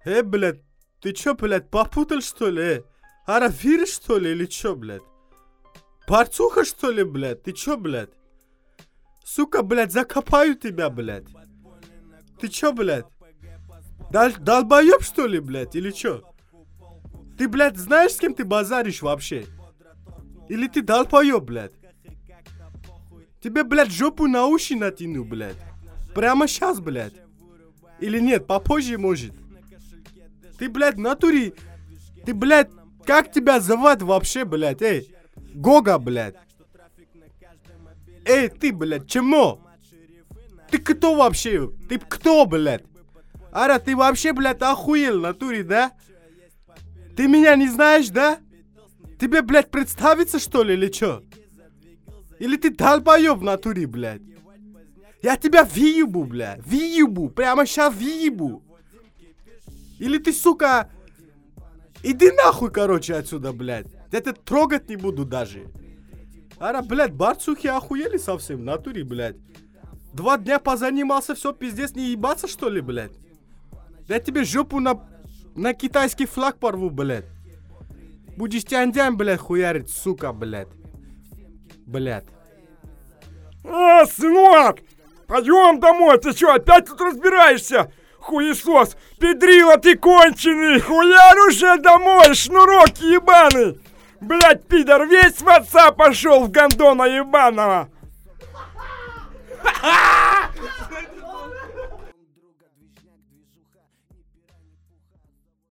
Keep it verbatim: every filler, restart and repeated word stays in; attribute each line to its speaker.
Speaker 1: Э, блядь, ты чё, блядь, попутал, что ли, э? Ара, веришь, что ли, или чё, блядь? Парцуха, что ли, блядь? Ты чё, блядь? Сука, блядь, закопаю тебя, блядь. Ты чё, блядь? Дол долбоёб, что ли, блядь, или чё? Ты, блядь, знаешь, с кем ты базаришь вообще? Или ты долбоёб, блядь? Тебе, блядь, жопу на уши натяну, блядь. Прямо сейчас, блядь. Или нет, попозже, может. Ты, блядь, в натуре... Ты, блядь, как тебя зовут вообще, блядь, эй? Гога, блядь. Эй, ты, блядь, чему? Ты кто вообще? Ты кто, блядь? Ара, ты вообще, блядь, охуел в натуре, да? Ты меня не знаешь, да? Тебе, блядь, представиться, что ли, или чё? Или ты долбоёб в натуре, блядь? Я тебя въебу, блядь. Въебу. Прямо сейчас въебу. Или ты, сука... Иди нахуй, короче, отсюда, блядь. Я тебя трогать не буду даже. Ара, блядь, барцухи охуели совсем, в натуре, блядь. Два дня позанимался, все, пиздец, не ебаться, что ли, блядь? Я тебе жопу на, на китайский флаг порву, блядь. Будешь тяндям, блядь, хуярить, сука, блядь. Блядь.
Speaker 2: А, сынок! Пойдем домой, ты что, опять тут разбираешься? Хуесос, педрила ты конченый! Хуярь уже домой, шнурок ебаный! Блять, пидор, весь в отца пошел в гондона ебаного!